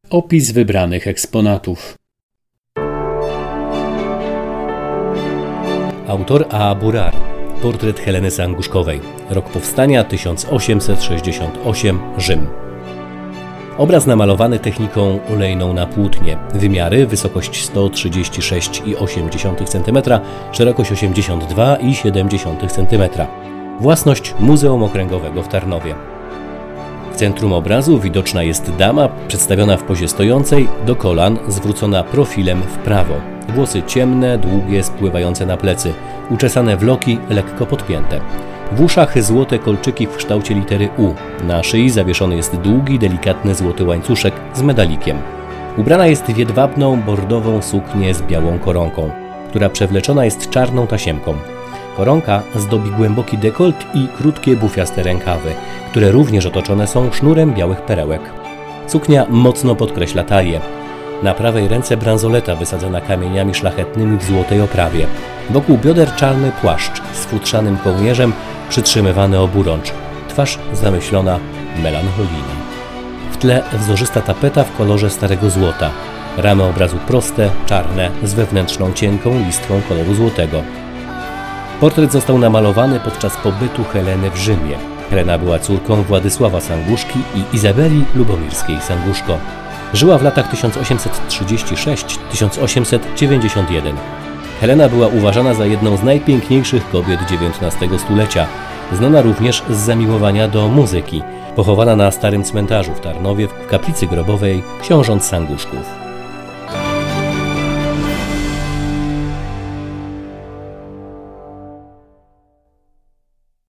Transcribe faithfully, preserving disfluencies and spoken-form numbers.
Opis wybranych eksponatów. Autor A. Burar. Portret Heleny Sanguszkowej. Rok powstania tysiąc osiemset sześćdziesiąty ósmy. Rzym. Obraz namalowany techniką olejną na płótnie. Wymiary: wysokość sto trzydzieści sześć i osiem centymetrów, szerokość osiemdziesiąt dwa i siedem centymetrów. Własność Muzeum Okręgowego w Tarnowie. W centrum obrazu widoczna jest dama przedstawiona w pozie stojącej, do kolan, zwrócona profilem w prawo. Włosy ciemne, długie, spływające na plecy, uczesane w loki, lekko podpięte. W uszach złote kolczyki w kształcie litery U. Na szyi zawieszony jest długi, delikatny złoty łańcuszek z medalikiem. Ubrana jest w jedwabną, bordową suknię z białą koronką, która przewleczona jest czarną tasiemką. Koronka zdobi głęboki dekolt i krótkie bufiaste rękawy, które również otoczone są sznurem białych perełek. Suknia mocno podkreśla talię. Na prawej ręce bransoleta wysadzona kamieniami szlachetnymi w złotej oprawie. Wokół bioder czarny płaszcz z futrzanym kołnierzem przytrzymywany oburącz. Twarz zamyślona, melancholijna. W tle wzorzysta tapeta w kolorze starego złota. Ramy obrazu proste, czarne, z wewnętrzną cienką listwą koloru złotego. Portret został namalowany podczas pobytu Heleny w Rzymie. Helena była córką Władysława Sanguszki i Izabeli Lubomirskiej Sanguszko. Żyła w latach tysiąc osiemset trzydziesty szósty do tysiąc osiemset dziewięćdziesiątego pierwszego. Helena była uważana za jedną z najpiękniejszych kobiet dziewiętnastego stulecia, znana również z zamiłowania do muzyki, pochowana na Starym Cmentarzu w Tarnowie w kaplicy grobowej książąt Sanguszków.